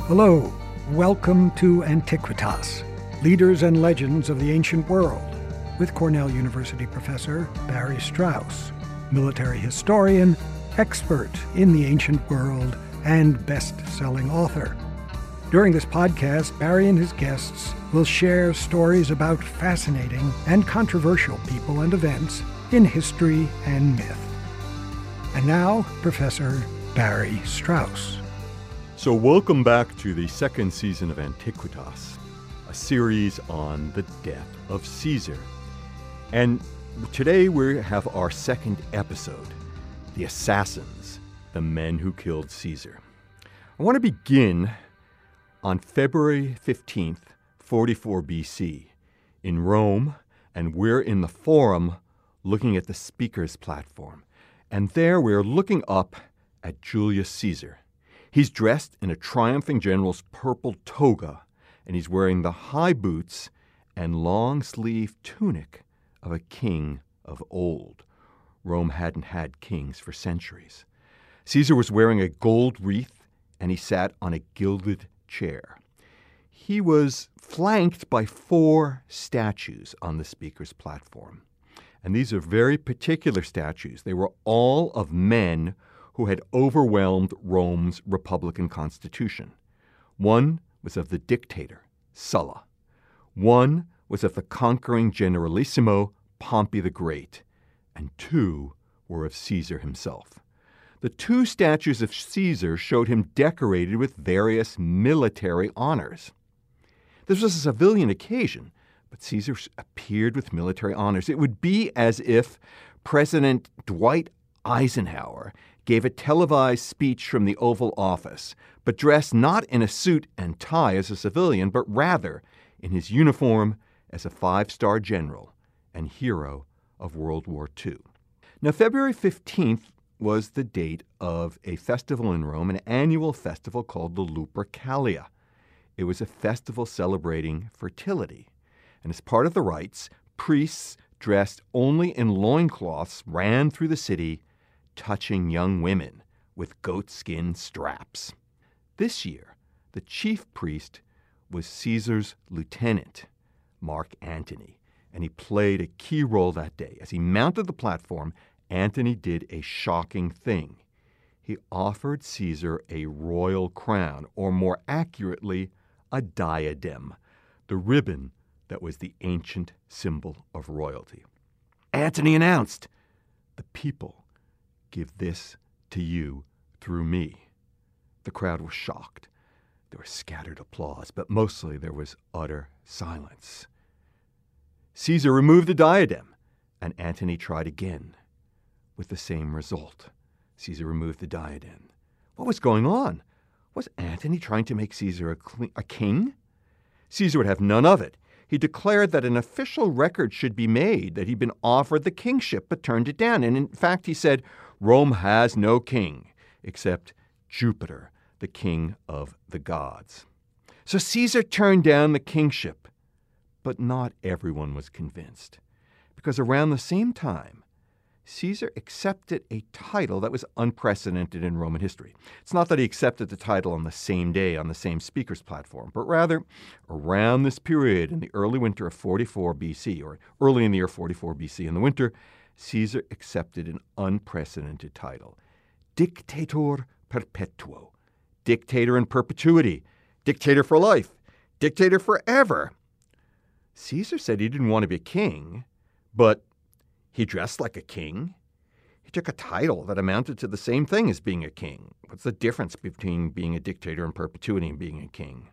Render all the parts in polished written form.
Hello, welcome to Antiquitas, Leaders and Legends of the Ancient World, with Cornell University professor Barry Strauss, military historian, expert in the ancient world, and best-selling author. During this podcast, Barry and his guests will share stories about fascinating and controversial people and events in history and myth. And now, Professor Barry Strauss. So welcome back to the second season of Antiquitas, a series on the death of Caesar. And today we have our second episode, The Assassins, the men who killed Caesar. I want to begin on February 15th, 44 BC, in Rome, and we're in the Forum looking at the speaker's platform. And there we're looking up at Julius Caesar. He's dressed in a triumphing general's purple toga, and he's wearing the high boots and long-sleeved tunic of a king of old. Rome hadn't had kings for centuries. Caesar was wearing a gold wreath, and he sat on a gilded chair. He was flanked by 4 statues on the speaker's platform. And these are very particular statues. They were all of men who had overwhelmed Rome's republican constitution. One was of the dictator, Sulla. One was of the conquering generalissimo, Pompey the Great. And 2 were of Caesar himself. The 2 statues of Caesar showed him decorated with various military honors. This was a civilian occasion, but Caesar appeared with military honors. It would be as if President Dwight Eisenhower gave a televised speech from the Oval Office, but dressed not in a suit and tie as a civilian, but rather in his uniform as a 5-star general and hero of World War II. Now, February 15th was the date of a festival in Rome, an annual festival called the Lupercalia. It was a festival celebrating fertility. And as part of the rites, priests dressed only in loincloths ran through the city, touching young women with goatskin straps. This year, the chief priest was Caesar's lieutenant, Mark Antony, and he played a key role that day. As he mounted the platform, Antony did a shocking thing. He offered Caesar a royal crown, or more accurately, a diadem, the ribbon that was the ancient symbol of royalty. Antony announced, "The people give this to you through me." The crowd was shocked. There was scattered applause, but mostly there was utter silence. Caesar removed the diadem, and Antony tried again, with the same result. Caesar removed the diadem. What was going on? Was Antony trying to make Caesar a king? Caesar would have none of it. He declared that an official record should be made that he'd been offered the kingship but turned it down. And in fact, he said, Rome has no king except Jupiter, the king of the gods. So Caesar turned down the kingship, but not everyone was convinced. Because around the same time, Caesar accepted a title that was unprecedented in Roman history. It's not that he accepted the title on the same day on the same speaker's platform, but rather around this period in the early winter of 44 BC, or early in the year 44 BC in the winter, Caesar accepted an unprecedented title, Dictator Perpetuo, dictator in perpetuity, dictator for life, dictator forever. Caesar said he didn't want to be a king, but he dressed like a king. He took a title that amounted to the same thing as being a king. What's the difference between being a dictator in perpetuity and being a king?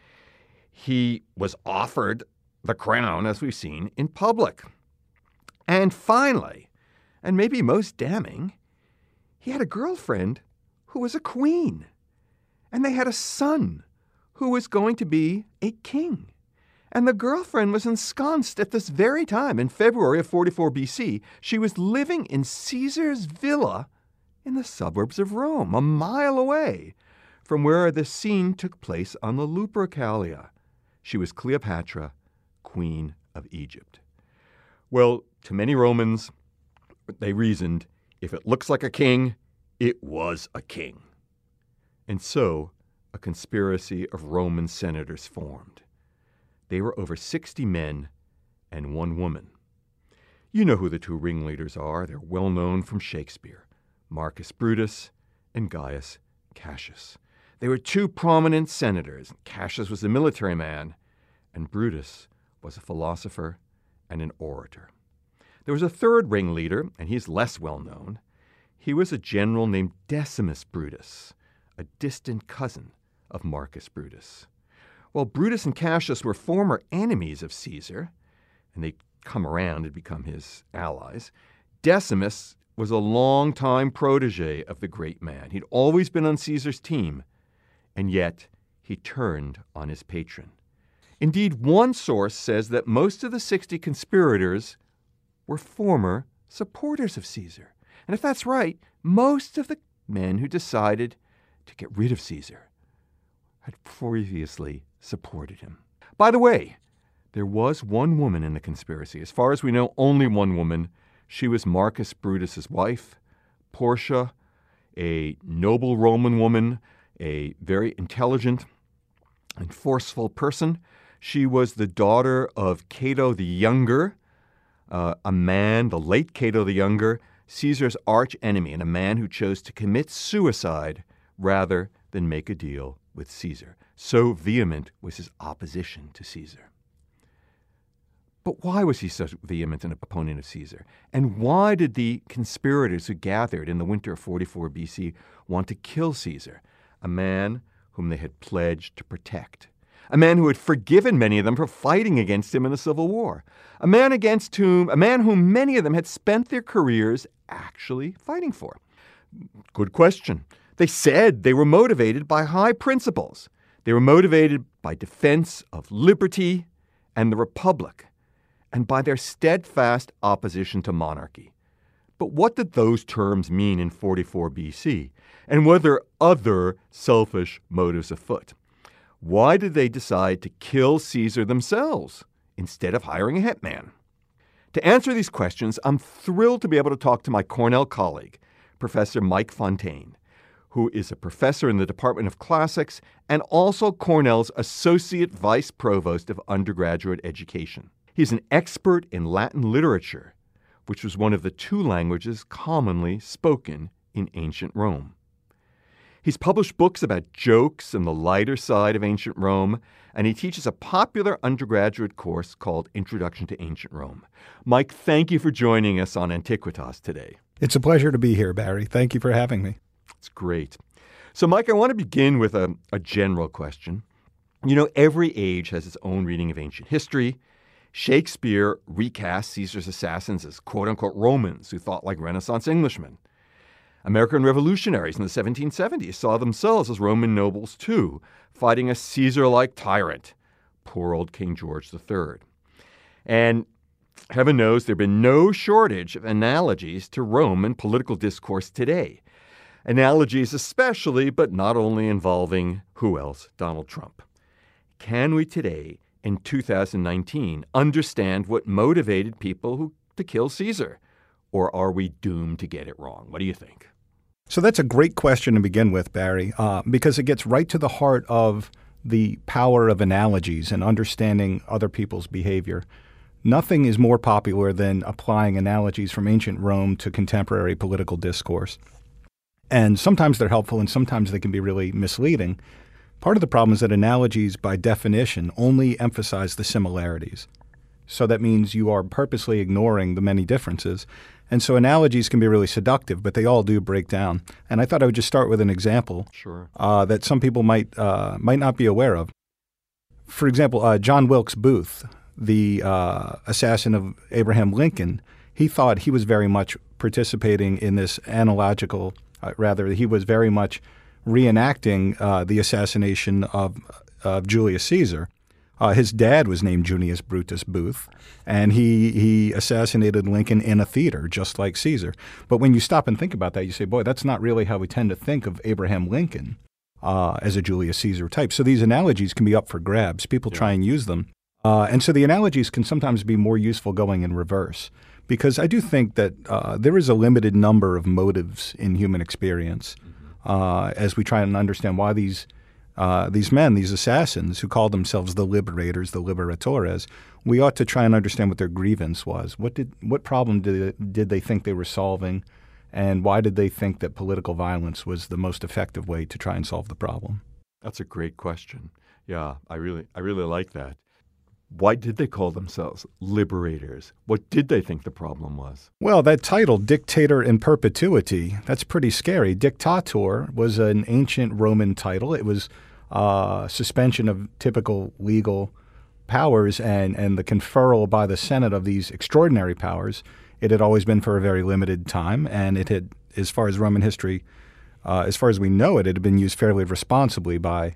He was offered the crown, as we've seen, in public. And finally, and maybe most damning, he had a girlfriend who was a queen. And they had a son who was going to be a king. And the girlfriend was ensconced at this very time, in February of 44 BC. She was living in Caesar's villa in the suburbs of Rome, a mile away from where the scene took place on the Lupercalia. She was Cleopatra, Queen of Egypt. Well, to many Romans, they reasoned, if it looks like a king, it was a king. And so a conspiracy of Roman senators formed. They were over 60 men and 1 woman. You know who the 2 ringleaders are. They're well known from Shakespeare, Marcus Brutus and Gaius Cassius. They were 2 prominent senators. Cassius was a military man, and Brutus was a philosopher and an orator. There was a 3rd ringleader, and he's less well known. He was a general named Decimus Brutus, a distant cousin of Marcus Brutus. Well, Brutus and Cassius were former enemies of Caesar, and they'd come around and become his allies. Decimus was a long-time protege of the great man. He'd always been on Caesar's team, and yet he turned on his patron. Indeed, one source says that most of the 60 conspirators were former supporters of Caesar. And if that's right, most of the men who decided to get rid of Caesar had previously supported him. By the way, there was 1 woman in the conspiracy. As far as we know, only 1 woman. She was Marcus Brutus's wife, Portia, a noble Roman woman, a very intelligent and forceful person. She was the daughter of Cato the Younger, a man, the late Cato the Younger, Caesar's arch enemy, and a man who chose to commit suicide rather than make a deal with Caesar. So vehement was his opposition to Caesar. But why was he so vehement an opponent of Caesar? And why did the conspirators who gathered in the winter of 44 BC want to kill Caesar, a man whom they had pledged to protect? A man who had forgiven many of them for fighting against him in the Civil War. A man whom many of them had spent their careers actually fighting for. Good question. They said they were motivated by high principles. They were motivated by defense of liberty and the republic, and by their steadfast opposition to monarchy. But what did those terms mean in 44 BC? And were there other selfish motives afoot? Why did they decide to kill Caesar themselves instead of hiring a hitman? To answer these questions, I'm thrilled to be able to talk to my Cornell colleague, Professor Mike Fontaine, who is a professor in the Department of Classics and also Cornell's Associate Vice Provost of Undergraduate Education. He's an expert in Latin literature, which was one of the 2 languages commonly spoken in ancient Rome. He's published books about jokes and the lighter side of ancient Rome, and he teaches a popular undergraduate course called Introduction to Ancient Rome. Mike, thank you for joining us on Antiquitas today. It's a pleasure to be here, Barry. Thank you for having me. It's great. So, Mike, I want to begin with a general question. You know, every age has its own reading of ancient history. Shakespeare recast Caesar's assassins as quote-unquote Romans who thought like Renaissance Englishmen. American revolutionaries in the 1770s saw themselves as Roman nobles too, fighting a Caesar-like tyrant, poor old King George III. And heaven knows there have been no shortage of analogies to Roman political discourse today. Analogies especially, but not only, involving who else? Donald Trump. Can we today, in 2019, understand what motivated people to kill Caesar? Or are we doomed to get it wrong? What do you think? So that's a great question to begin with, Barry, because it gets right to the heart of the power of analogies and understanding other people's behavior. Nothing is more popular than applying analogies from ancient Rome to contemporary political discourse. And sometimes they're helpful and sometimes they can be really misleading. Part of the problem is that analogies, by definition, only emphasize the similarities. So that means you are purposely ignoring the many differences. And so analogies can be really seductive, but they all do break down. And I thought I would just start with an example that some people might not be aware of. For example, John Wilkes Booth, the assassin of Abraham Lincoln, he thought he was very much participating in this analogical, he was very much reenacting the assassination of Julius Caesar. His dad was named Junius Brutus Booth, and he assassinated Lincoln in a theater, just like Caesar. But when you stop and think about that, you say, boy, that's not really how we tend to think of Abraham Lincoln as a Julius Caesar type. So these analogies can be up for grabs. People try and use them. And so the analogies can sometimes be more useful going in reverse, because I do think that there is a limited number of motives in human experience as we try and understand why these these men, these assassins who called themselves the liberators, the liberatores, we ought to try and understand what their grievance was. What problem did they think they were solving, and why did they think that political violence was the most effective way to try and solve the problem? That's a great question. Yeah, I really like that. Why did they call themselves liberators? What did they think the problem was? Well, that title, Dictator in Perpetuity, that's pretty scary. Dictator was an ancient Roman title. It was suspension of typical legal powers and the conferral by the Senate of these extraordinary powers. It had always been for a very limited time, and it had, as far as Roman history, as far as we know it had been used fairly responsibly by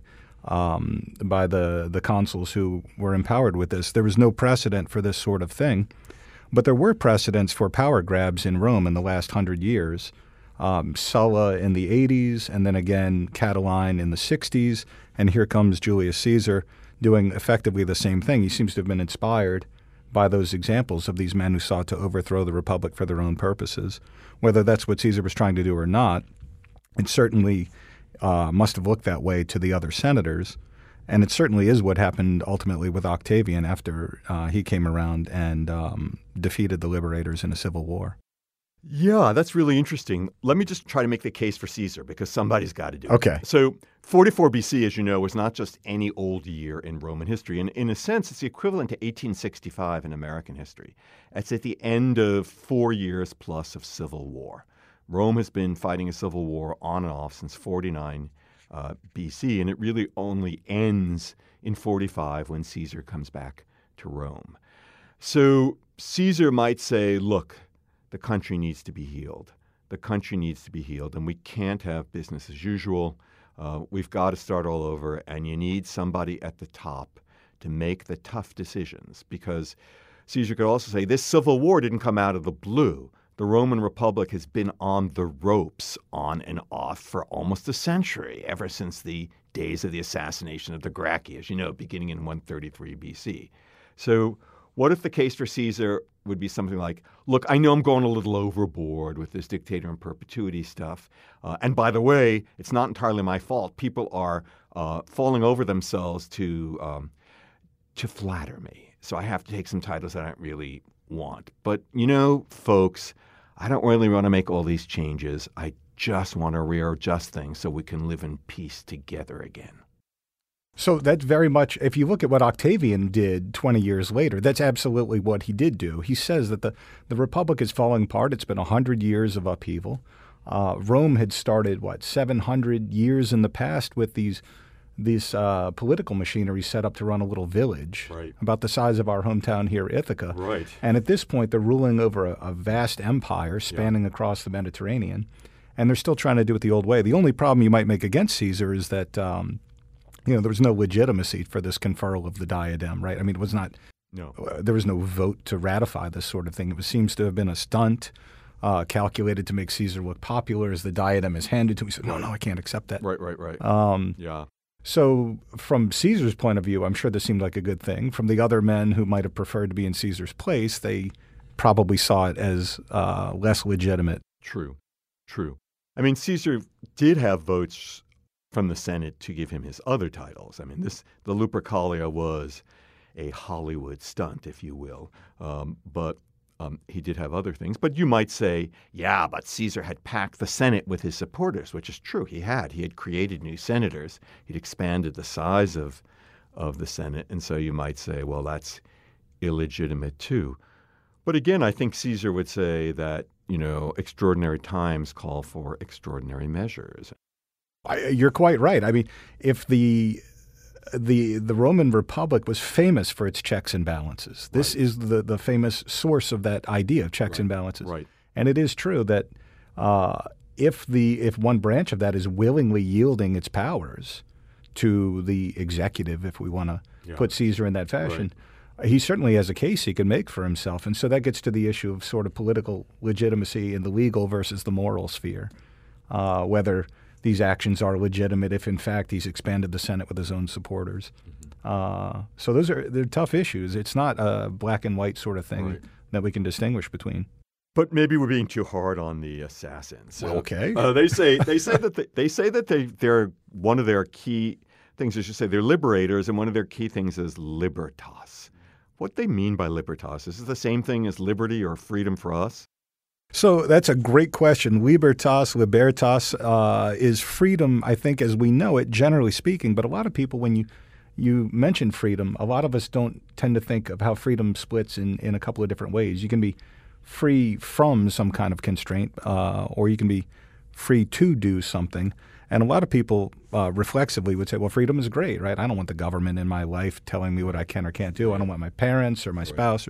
the consuls who were empowered with this. There was no precedent for this sort of thing, but there were precedents for power grabs in Rome in the last 100 years. Sulla in the 80s, and then again Catiline in the 60s, and here comes Julius Caesar doing effectively the same thing. He seems to have been inspired by those examples of these men who sought to overthrow the Republic for their own purposes. Whether that's what Caesar was trying to do or not, it certainly must have looked that way to the other senators, and it certainly is what happened ultimately with Octavian after he came around and defeated the liberators in a civil war. Yeah, that's really interesting. Let me just try to make the case for Caesar, because somebody's got to do it. Okay. So 44 BC, as you know, was not just any old year in Roman history. And in a sense, it's the equivalent to 1865 in American history. It's at the end of 4 years plus of civil war. Rome has been fighting a civil war on and off since 49 BC, and it really only ends in 45 when Caesar comes back to Rome. So Caesar might say, look, the country needs to be healed. The country needs to be healed, and we can't have business as usual. We've got to start all over, and you need somebody at the top to make the tough decisions, because Caesar could also say this civil war didn't come out of the blue. The Roman Republic has been on the ropes on and off for almost a century, ever since the days of the assassination of the Gracchi, as you know, beginning in 133 BC. So what if the case for Caesar would be something like, look, I know I'm going a little overboard with this dictator in perpetuity stuff. And by the way, it's not entirely my fault. People are falling over themselves to flatter me. So I have to take some titles that I don't really want. But, you know, folks, I don't really want to make all these changes. I just want to readjust things so we can live in peace together again. So that's very much, if you look at what Octavian did 20 years later, that's absolutely what he did do. He says that the Republic is falling apart. It's been 100 years of upheaval. Rome had started, 700 years in the past with these political machinery set up to run a little village about the size of our hometown here, Ithaca. Right. And at this point, they're ruling over a vast empire spanning across the Mediterranean, and they're still trying to do it the old way. The only problem you might make against Caesar is that there was no legitimacy for this conferral of the diadem, right? I mean, it was not. No. There was no vote to ratify this sort of thing. It seems to have been a stunt calculated to make Caesar look popular as the diadem is handed to him. He said, no, I can't accept that. Right. Yeah. So from Caesar's point of view, I'm sure this seemed like a good thing. From the other men who might have preferred to be in Caesar's place, they probably saw it as less legitimate. True. I mean, Caesar did have votes from the Senate to give him his other titles. I mean, the Lupercalia was a Hollywood stunt, if you will. But he did have other things. But you might say, yeah, but Caesar had packed the Senate with his supporters, which is true. He had. He had created new senators. He'd expanded the size of the Senate. And so you might say, well, that's illegitimate too. But again, I think Caesar would say that, extraordinary times call for extraordinary measures. You're quite right. I mean, if the Roman Republic was famous for its checks and balances. This is the famous source of that idea of checks and balances. Right. And it is true that if one branch of that is willingly yielding its powers to the executive, if we want to put Caesar in that fashion, he certainly has a case he can make for himself. And so that gets to the issue of sort of political legitimacy in the legal versus the moral sphere, whether these actions are legitimate if, in fact, he's expanded the Senate with his own supporters. So they're tough issues. It's not a black and white sort of thing that we can distinguish between. But maybe we're being too hard on the assassins. Okay. They say that they're one of their key things, as you say, they're liberators, and one of their key things is libertas. What they mean by libertas, is it the same thing as liberty or freedom for us? So that's a great question. Libertas is freedom, I think, as we know it, generally speaking. But a lot of people, when you mention freedom, a lot of us don't tend to think of how freedom splits in a couple of different ways. You can be free from some kind of constraint, or you can be free to do something. And a lot of people reflexively would say, well, freedom is great, right? I don't want the government in my life telling me what I can or can't do. I don't want my parents or my spouse.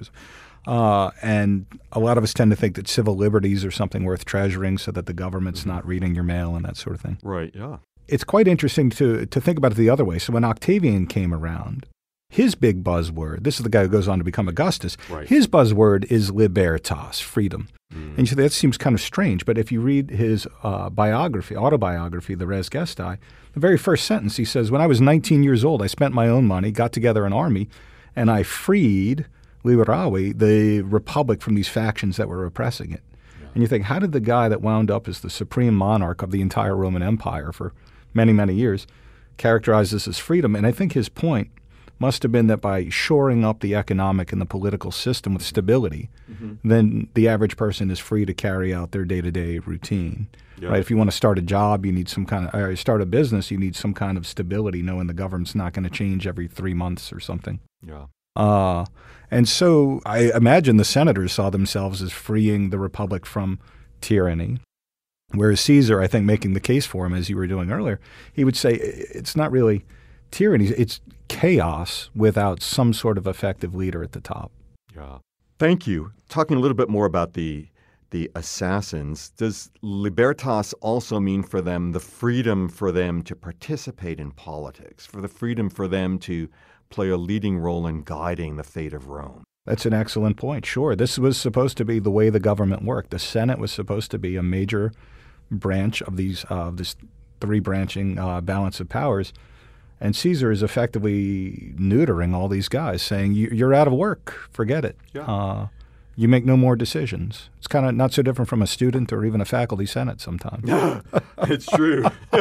And a lot of us tend to think that civil liberties are something worth treasuring so that the government's not reading your mail and that sort of thing. Right, yeah. It's quite interesting to think about it the other way. So when Octavian came around, his big buzzword, this is the guy who goes on to become Augustus, right. His buzzword is libertas, freedom. And you say that seems kind of strange, but if you read his autobiography, The Res Gestae, the very first sentence he says, when I was 19 years old, I spent my own money, got together an army, and I freed, liberavi, the republic from these factions that were oppressing it. Yeah. And you think, how did the guy that wound up as the supreme monarch of the entire Roman Empire for many, many years characterize this as freedom? And I think his point must have been that by shoring up the economic and the political system with stability, then the average person is free to carry out their day-to-day routine. Yeah. Right? If you want to start a job, you need some kind of, or start a business, you need some kind of stability, knowing the government's not going to change every 3 months or something. Yeah. And so I imagine the senators saw themselves as freeing the republic from tyranny. Whereas Caesar, I think, making the case for him, as you were doing earlier, he would say it's not really tyranny, it's chaos without some sort of effective leader at the top. Yeah. Thank you. Talking a little bit more about the assassins, does libertas also mean for them the freedom for them to participate in politics, for the freedom for them to play a leading role in guiding the fate of Rome? That's an excellent point. Sure. This was supposed to be the way the government worked. The Senate was supposed to be a major branch of this three-branching balance of powers. And Caesar is effectively neutering all these guys, saying, you're out of work. Forget it. Yeah. You make no more decisions. It's kind of not so different from a student or even a faculty senate sometimes. It's true.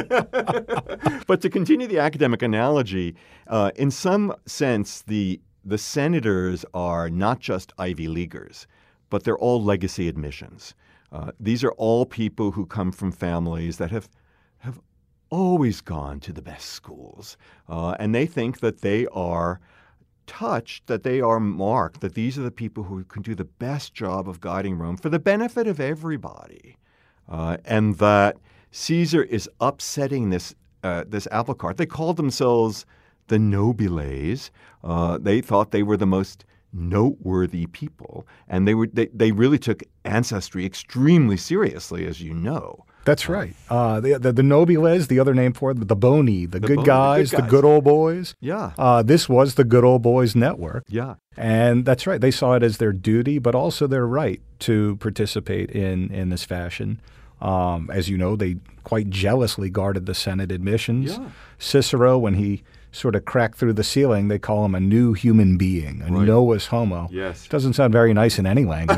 But to continue the academic analogy, in some sense, the senators are not just Ivy Leaguers, but they're all legacy admissions. These are all people who come from families that have always gone to the best schools. And they think that they are touched, that they are marked, that these are the people who can do the best job of guiding Rome for the benefit of everybody. And that Caesar is upsetting this apple cart. They called themselves the nobiles. They thought they were the most noteworthy people. And they really took ancestry extremely seriously, as you know. That's right. The nobiles, the other name for it, the boni, the good guys, the good old boys. Yeah. This was the good old boys network. Yeah. And that's right. They saw it as their duty, but also their right to participate in this fashion. As you know, they quite jealously guarded the Senate admissions. Yeah. Cicero, when he sort of cracked through the ceiling, they call him a new human being, a novus homo. Yes. Doesn't sound very nice in any language.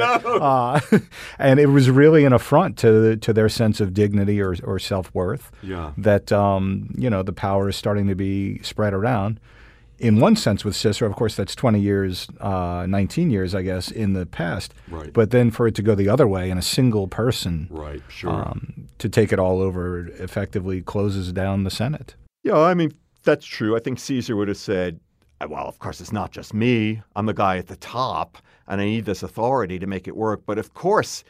And it was really an affront to their sense of dignity or self-worth. Yeah. That the power is starting to be spread around. In one sense with Cicero, of course, that's 20 years, 19 years, I guess, in the past. Right. But then for it to go the other way and a single person right, sure. To take it all over effectively closes down the Senate. Yeah, I mean, that's true. I think Caesar would have said, well, of course, it's not just me. I'm the guy at the top, and I need this authority to make it work. But of course,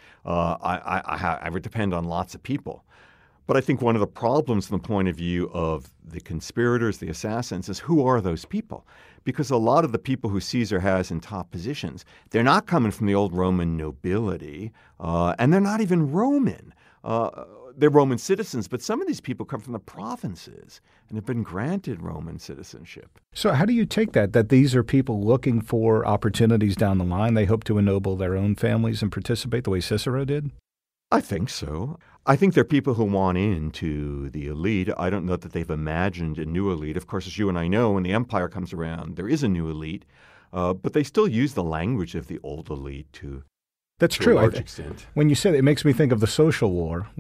I would depend on lots of people. But I think one of the problems from the point of view of the conspirators, the assassins, is who are those people? Because a lot of the people who Caesar has in top positions, they're not coming from the old Roman nobility, and they're not even Roman. They're Roman citizens, but some of these people come from the provinces and have been granted Roman citizenship. So how do you take that these are people looking for opportunities down the line? They hope to ennoble their own families and participate the way Cicero did? I think so. I think they're people who want into the elite. I don't know that they've imagined a new elite. Of course, as you and I know, when the empire comes around, there is a new elite, but they still use the language of the old elite to That's true. a large extent. When you say that, it makes me think of the social war, which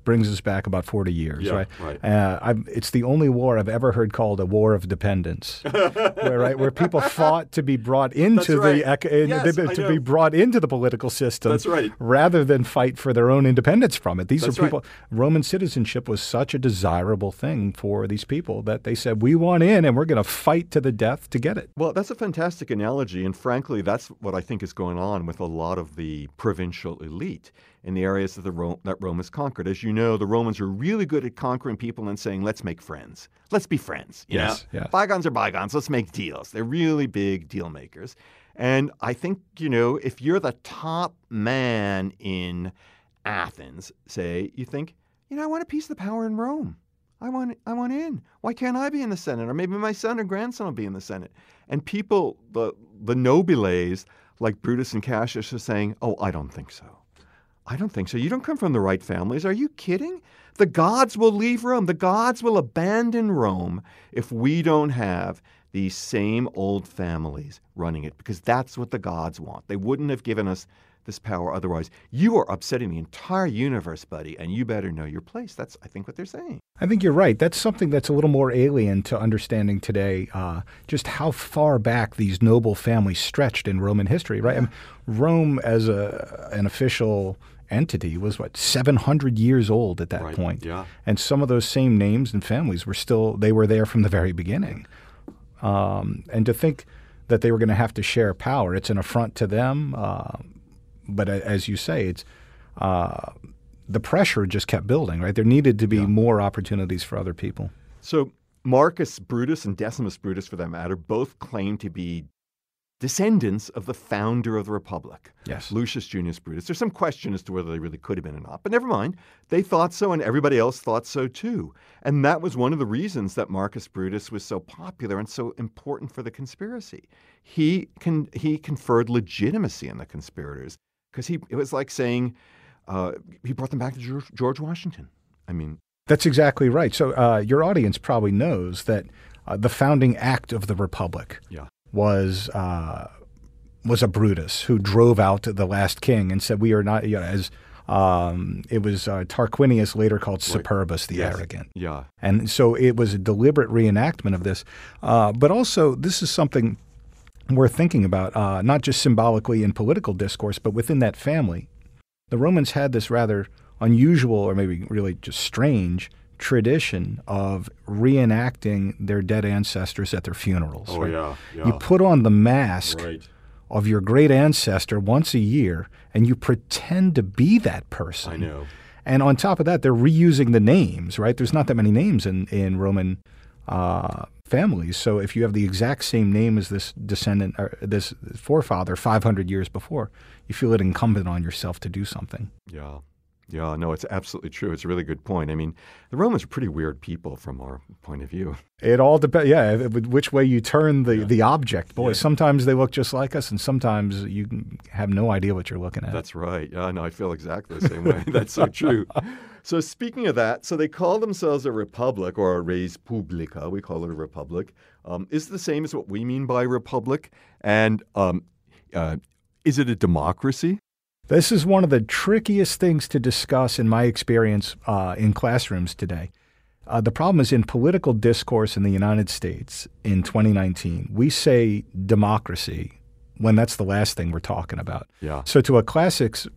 brings us back about 40 years, Yeah, right? right. It's the only war I've ever heard called a war of dependence, where people fought to be brought into be brought into the political system. That's right. Rather than fight for their own independence from it. These That's are people. Right. Roman citizenship was such a desirable thing for these people that they said, we want in, and we're going to fight to the death to get it. Well, that's a fantastic analogy, and frankly, that's what I think is going on with a lot of the provincial elite in the areas that Rome has conquered. As you know, the Romans are really good at conquering people and saying, let's make friends. Let's be friends. You know? Yeah. Bygones are bygones. Let's make deals. They're really big deal makers. And I think, if you're the top man in Athens, say, you think, I want a piece of the power in Rome. I want in. Why can't I be in the Senate? Or maybe my son or grandson will be in the Senate. And people, the nobiles, like Brutus and Cassius, are saying, oh, I don't think so. I don't think so. You don't come from the right families. Are you kidding? The gods will leave Rome. The gods will abandon Rome if we don't have these same old families running it, because that's what the gods want. They wouldn't have given us this power otherwise. You are upsetting the entire universe, buddy, and you better know your place. That's, I think, what they're saying. I think you're right. That's something that's a little more alien to understanding today, just how far back these noble families stretched in Roman history, right? Yeah. I mean, Rome as an official entity was, 700 years old at that point. Yeah. And some of those same names and families they were there from the very beginning. And to think that they were going to have to share power, it's an affront to them. But as you say, it's the pressure just kept building, right? There needed to be more opportunities for other people. So Marcus Brutus and Decimus Brutus, for that matter, both claim to be descendants of the founder of the Republic, Yes. Lucius Junius Brutus. There's some question as to whether they really could have been or not, but never mind. They thought so, and everybody else thought so too. And that was one of the reasons that Marcus Brutus was so popular and so important for the conspiracy. He conferred legitimacy on the conspirators, because it was like saying he brought them back to George Washington. I mean, that's exactly right. So your audience probably knows that the founding act of the Republic was a Brutus who drove out the last king and said, we are not, as it was Tarquinius later called Superbus the Arrogant. Yeah. And so it was a deliberate reenactment of this. But also, this is something worth thinking about, not just symbolically in political discourse, but within that family. The Romans had this rather unusual, or maybe really just strange, tradition of reenacting their dead ancestors at their funerals. Oh, right? yeah. You put on the mask of your great ancestor once a year, and you pretend to be that person. I know. And on top of that, they're reusing the names, right? There's not that many names in Roman families. So if you have the exact same name as this descendant or this forefather 500 years before, you feel it incumbent on yourself to do something. Yeah. Yeah, no, it's absolutely true. It's a really good point. I mean, the Romans are pretty weird people from our point of view. It all depends, which way you turn the object. Boy, sometimes they look just like us, and sometimes you have no idea what you're looking at. That's right. Yeah, no, I feel exactly the same way. That's so true. So speaking of that, so they call themselves a republic, or a res publica. We call it a republic. Is it the same as what we mean by republic? And is it a democracy? This is one of the trickiest things to discuss in my experience in classrooms today. The problem is in political discourse in the United States in 2019, we say democracy when that's the last thing we're talking about. Yeah. So to a classicist,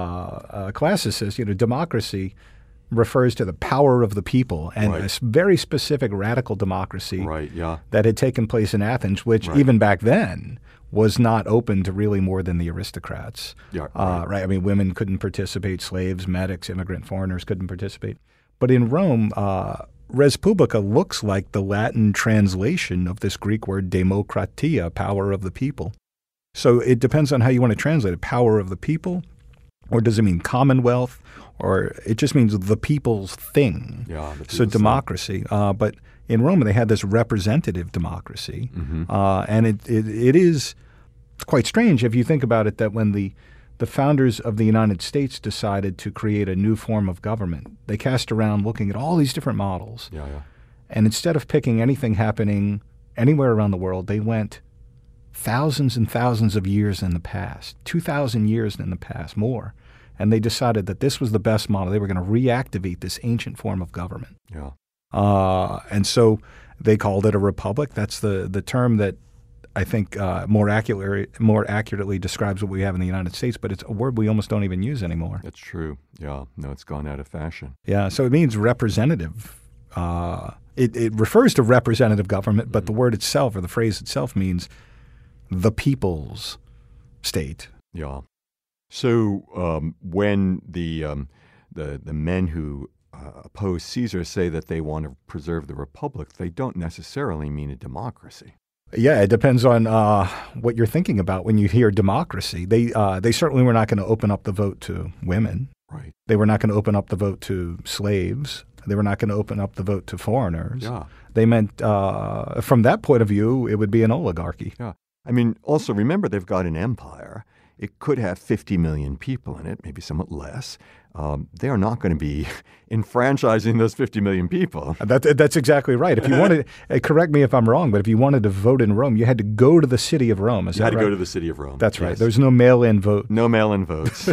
democracy refers to the power of the people, and a very specific radical democracy that had taken place in Athens, which even back then was not open to really more than the aristocrats. I mean, women couldn't participate, slaves, medics, immigrant foreigners couldn't participate. But in Rome, res publica looks like the Latin translation of this Greek word demokratia, power of the people. So it depends on how you want to translate it, power of the people, or does it mean commonwealth, or it just means the people's thing. So democracy. But in Rome, they had this representative democracy, and it is quite strange if you think about it that when the founders of the United States decided to create a new form of government, they cast around looking at all these different models. And instead of picking anything happening anywhere around the world, they went thousands and thousands of years in the past, 2,000 years in the past, more, and they decided that this was the best model. They were going to reactivate this ancient form of government. Yeah. And so they called it a republic. That's the term that I think more accurately describes what we have in the United States, but it's a word we almost don't even use anymore. That's true. Yeah. No, it's gone out of fashion. Yeah, so it means representative. It refers to representative government, but the word itself or the phrase itself means the people's state. Yeah. So when the men who oppose Caesar say that they want to preserve the republic, they don't necessarily mean a democracy. Yeah, it depends on what you're thinking about when you hear democracy. They certainly were not going to open up the vote to women. Right. They were not going to open up the vote to slaves. They were not going to open up the vote to foreigners. Yeah. They meant, from that point of view, it would be an oligarchy. Yeah. I mean, also remember they've got an empire. It could have 50 million people in it, maybe somewhat less. They are not going to be enfranchising those 50 million people. That's exactly right. If you wanted, correct me if I'm wrong, but if you wanted to vote in Rome, you had to go to the city of Rome. Is that right? You had to go to the city of Rome. That's right. Yes. There's no mail-in vote. No mail-in votes.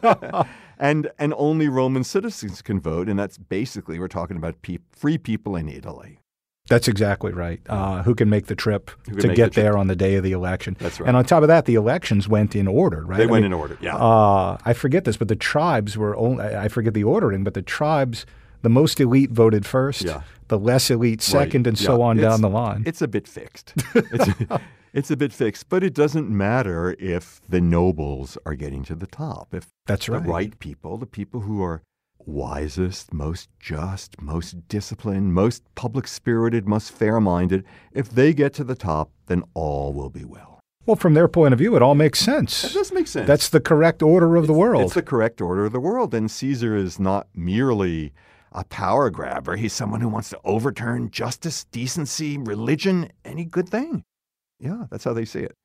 And only Roman citizens can vote, and that's basically, we're talking about free people in Italy. That's exactly right. Who can make the trip to get there on the day of the election. That's right. And on top of that, the elections went in order, right? They went in order, yeah. I forget this, but the tribes were only, I forget the ordering, but the tribes, the most elite voted first, the less elite second, and so on down the line. It's a bit fixed. It's a bit fixed, but it doesn't matter if the nobles are getting to the top. If That's right. The right people, the people who are wisest, most just, most disciplined, most public-spirited, most fair-minded, if they get to the top, then all will be well. Well, from their point of view, it all makes sense. That does make sense. That's the correct order of the world. It's the correct order of the world, and Caesar is not merely a power grabber. He's someone who wants to overturn justice, decency, religion, any good thing. Yeah, that's how they see it.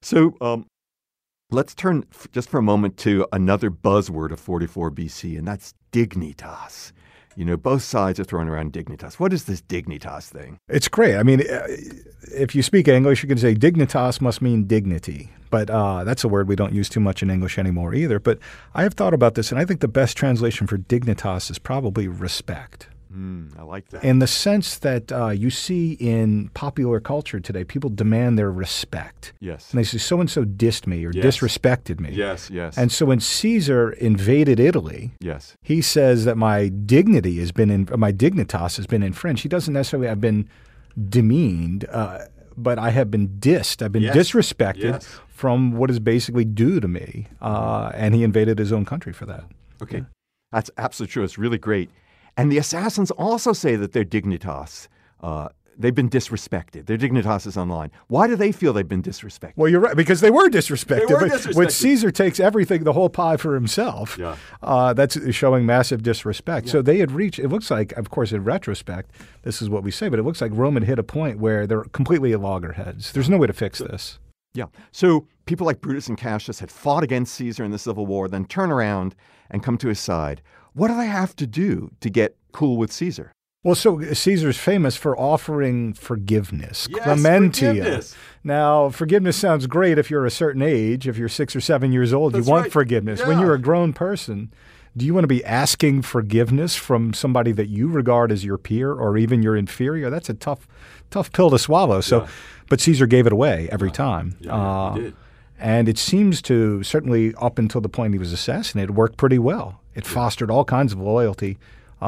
So let's turn just for a moment to another buzzword of 44 BC, and that's dignitas. You know, both sides are throwing around dignitas. What is this dignitas thing? It's great. I mean, if you speak English, you can say dignitas must mean dignity. But that's a word we don't use too much in English anymore either. But I have thought about this, and I think the best translation for dignitas is probably respect. I like that. In the sense that you see in popular culture today, people demand their respect. Yes. And they say, so-and-so dissed me or disrespected me. Yes, yes. And so when Caesar invaded Italy, yes, he says that my dignity has been, my dignitas has been infringed. He doesn't necessarily have been demeaned, but I have been dissed. I've been disrespected from what is basically due to me. And he invaded his own country for that. Okay. Yeah. That's absolutely true. It's really great. And the assassins also say that their dignitas, they've been disrespected. Their dignitas is online. Why do they feel they've been disrespected? Well, you're right, because they were disrespected. They were disrespected. When Caesar takes everything, the whole pie for himself, that's showing massive disrespect. So they had reached, it looks like, of course, in retrospect, this is what we say, but it looks like Rome had hit a point where they're completely at loggerheads. There's no way to fix this. Yeah. So people like Brutus and Cassius had fought against Caesar in the Civil War, then turn around and come to his side. What do they have to do to get cool with Caesar? Well, so Caesar's famous for offering forgiveness, yes, clementia. Forgiveness. Now, forgiveness sounds great if you're a certain age. If you're 6 or 7 years old, That's you want right. forgiveness. Yeah. When you're a grown person, do you want to be asking forgiveness from somebody that you regard as your peer or even your inferior? That's a tough pill to swallow. So, but Caesar gave it away every time. Yeah, he did. And it seems to, certainly up until the point he was assassinated, work pretty well. It fostered all kinds of loyalty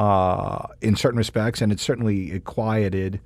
in certain respects, and it certainly quieted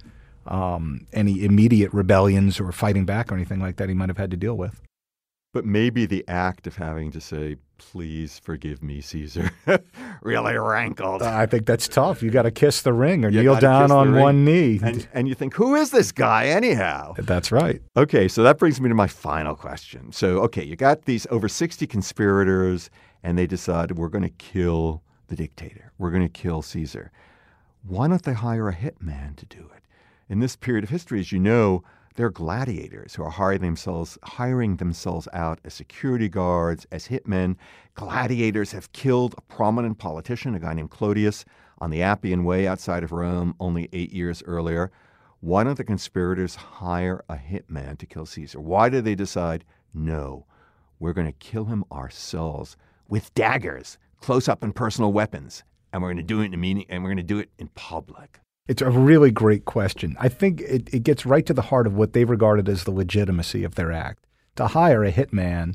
any immediate rebellions or fighting back or anything like that he might have had to deal with. But maybe the act of having to say, please forgive me, Caesar, really rankled. I think that's tough. You got to kiss the ring or kneel down on one knee. And you think, who is this guy anyhow? That's right. Okay, so that brings me to my final question. So, okay, you got these over 60 conspirators, and they decided we're going to kill the dictator. We're going to kill Caesar. Why don't they hire a hitman to do it? In this period of history, as you know, there are gladiators who are hiring themselves out as security guards, as hitmen. Gladiators have killed a prominent politician, a guy named Clodius, on the Appian Way outside of Rome only 8 years earlier. Why don't the conspirators hire a hitman to kill Caesar? Why did they decide, no, we're going to kill him ourselves? with daggers, close-up and personal weapons, and we're going to do it in a meeting, and we're going to do it in public? It's a really great question. I think it gets right to the heart of what they regarded as the legitimacy of their act. To hire a hitman,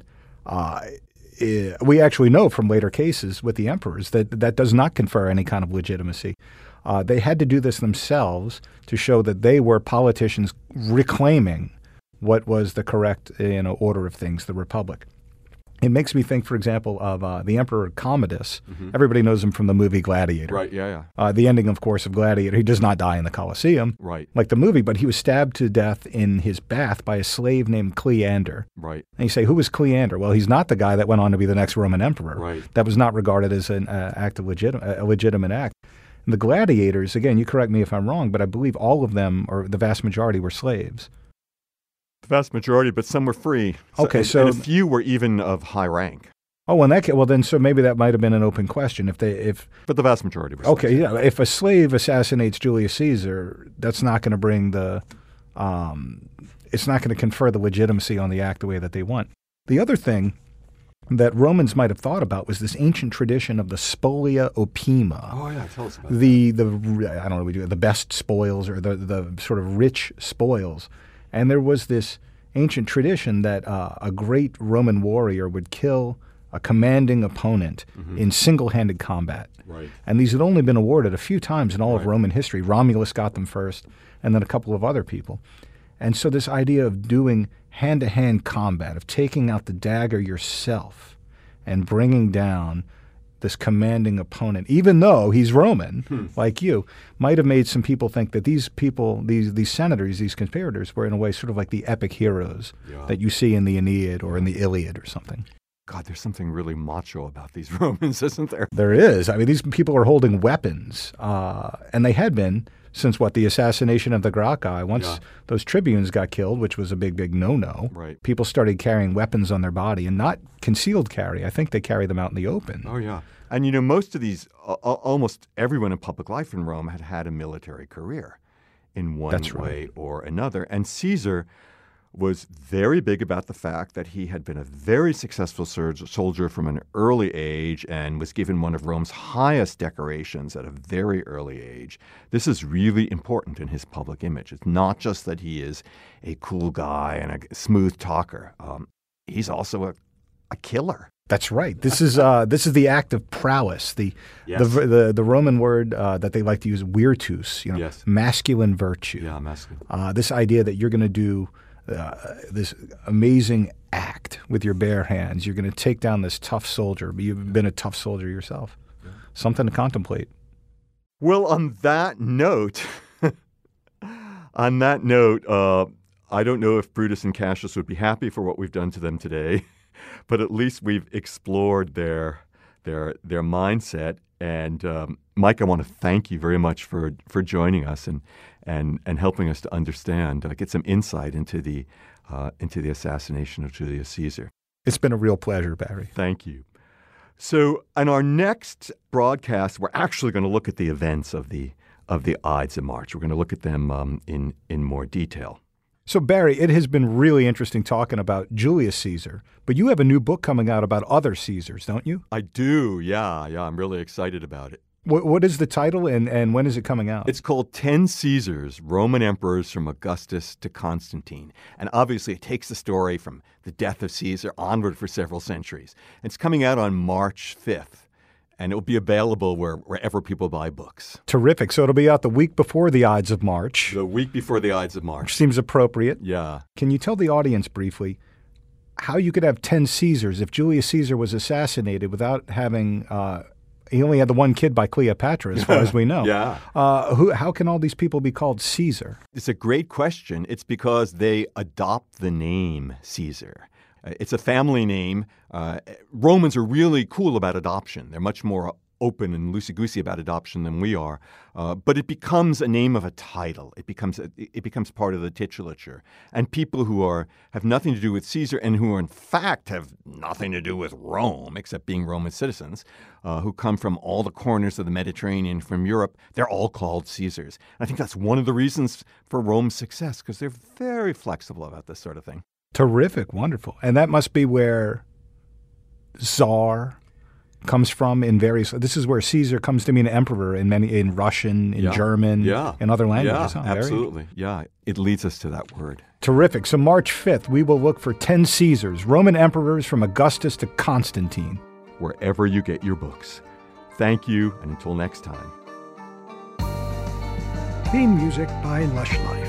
we actually know from later cases with the emperors that does not confer any kind of legitimacy. They had to do this themselves to show that they were politicians reclaiming what was the correct order of things, the Republic. It makes me think, for example, of the Emperor Commodus. Mm-hmm. Everybody knows him from the movie Gladiator. Right, yeah. The ending, of course, of Gladiator, he does not die in the Colosseum, right, like the movie, but he was stabbed to death in his bath by a slave named Cleander. Right. And you say, who was Cleander? Well, he's not the guy that went on to be the next Roman emperor. Right. That was not regarded as an act of a legitimate act. And the gladiators, again, you correct me if I'm wrong, but I believe all of them, or the vast majority, were slaves. The vast majority, but some were free. Okay, and a few were even of high rank. Oh, in that case, well, then, so maybe that might have been an open question. But the vast majority were slaves. Okay, yeah. If a slave assassinates Julius Caesar, that's not going to bring it's not going to confer the legitimacy on the act the way that they want. The other thing that Romans might have thought about was this ancient tradition of the spolia opima. Oh yeah, tell us about that. I don't know, we do the best spoils, or the sort of rich spoils. And there was this ancient tradition that a great Roman warrior would kill a commanding opponent in single-handed combat. Right. And these had only been awarded a few times in all of Roman history. Romulus got them first, and then a couple of other people. And so this idea of doing hand-to-hand combat, of taking out the dagger yourself and bringing down this commanding opponent, even though he's Roman, like you, might have made some people think that these people, these senators, these conspirators, were in a way sort of like the epic heroes that you see in the Aeneid or in the Iliad or something. God, there's something really macho about these Romans, isn't there? There is. I mean, these people are holding weapons, and they had been since, the assassination of the Gracchi. Once those tribunes got killed, which was a big, big no-no, people started carrying weapons on their body, and not concealed carry. I think they carry them out in the open. Oh, yeah. And, most of these, almost everyone in public life in Rome had a military career in one way or another. And Caesar was very big about the fact that he had been a very successful soldier from an early age and was given one of Rome's highest decorations at a very early age. This is really important in his public image. It's not just that he is a cool guy and a smooth talker. He's also a killer. That's right. This is the act of prowess. The Roman word that they like to use, virtus, masculine virtue. Yeah, masculine. This idea that you're going to do this amazing act with your bare hands. You're going to take down this tough soldier. You've been a tough soldier yourself. Yeah. Something to contemplate. Well, on that note, I don't know if Brutus and Cassius would be happy for what we've done to them today, but at least we've explored their mindset. And Mike, I want to thank you very much for joining us and helping us to understand, get some insight into the assassination of Julius Caesar. It's been a real pleasure, Barry. Thank you. So, in our next broadcast, we're actually going to look at the events of the Ides of March. We're going to look at them in more detail. So, Barry, it has been really interesting talking about Julius Caesar, but you have a new book coming out about other Caesars, don't you? I do, yeah. I'm really excited about it. What is the title, and when is it coming out? It's called 10 Caesars, Roman Emperors from Augustus to Constantine. And obviously it takes the story from the death of Caesar onward for several centuries. It's coming out on March 5th, and it will be available wherever people buy books. Terrific. So it'll be out the week before the Ides of March. The week before the Ides of March. Which seems appropriate. Yeah. Can you tell the audience briefly how you could have 10 Caesars if Julius Caesar was assassinated without having he only had the one kid by Cleopatra, as far as we know. Yeah. How can all these people be called Caesar? It's a great question. It's because they adopt the name Caesar. It's a family name. Romans are really cool about adoption. They're much more open and loosey-goosey about adoption than we are. But it becomes a name of a title. It becomes part of the titulature. And people who have nothing to do with Caesar and who in fact have nothing to do with Rome, except being Roman citizens, who come from all the corners of the Mediterranean, from Europe, they're all called Caesars. And I think that's one of the reasons for Rome's success, because they're very flexible about this sort of thing. Terrific. Wonderful. And that must be where Tsar comes from in various. This is where Caesar comes to mean emperor in Russian, in German, in other languages. Yeah, absolutely. Yeah, it leads us to that word. Terrific. So March 5th, we will look for 10 Caesars, Roman emperors from Augustus to Constantine. Wherever you get your books. Thank you, and until next time. Theme music by Lush Life.